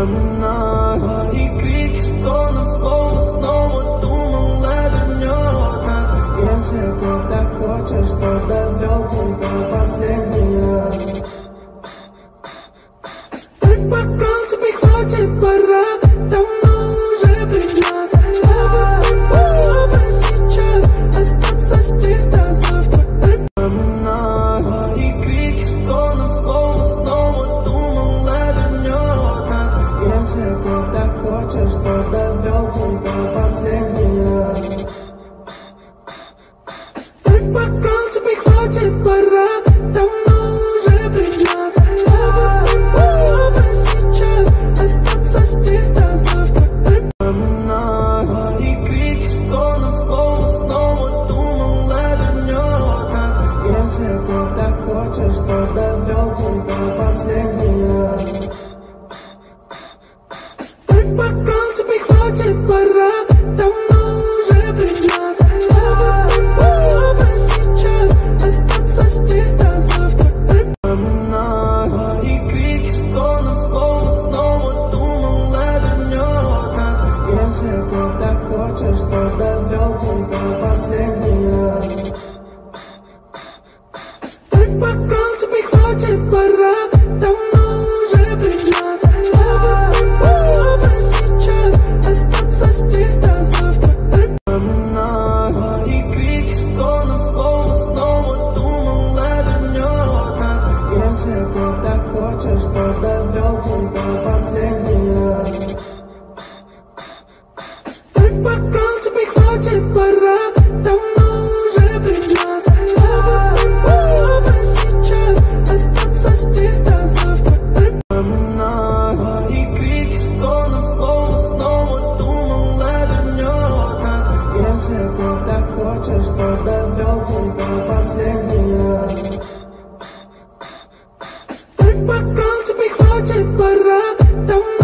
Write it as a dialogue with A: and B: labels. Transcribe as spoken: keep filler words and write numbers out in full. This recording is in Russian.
A: вспоминаю твои крики, стоны, словно снова думала, вернет нас. Если ты так хочешь, то довел тебя последний раз. Оставь бокал, тебе хватит, пора, давно уже принес. Чтобы было бы сейчас остаться здесь до завтра. Вспоминаю твои крики, стоны, словно снова думала, вернет нас. Если ты так хочешь, то довел тебя последний раз. Оставь бокал, тебе хватит, пора, давно уже принес. Чтобы было бы сейчас остаться здесь до завтра. Вспоминаю твои крики, стоны, словно снова думала, вернет нас. Если ты так хочешь, то довел тебя последний раз. Оставь бокал, тебе хватит, пора, давно уже принес. Чтобы было бы сейчас остаться здесь до завтра. Вспоминаю твои крики, стоны, словно снова думала, вернет нас. Если ты так хочешь, то довел тебя последний раз. Оставь бокал, тебе хватит, пора, давно уже принес. Чтобы было бы сейчас остаться здесь до завтра. Вспоминаю твои крики, стоны, словно снова думала, вернет нас. Если ты так хочешь, то довел тебя последний раз. Оставь бокал, тебе хватит, пора, давно уже принес. Чтобы было бы сейчас остаться здесь до завтра. Вспоминаю твои крики, стоны, словно снова думала, вернет нас. Если ты так хочешь, то довел тебя последний раз. Оставь бокал, тебе хватит, пора, давно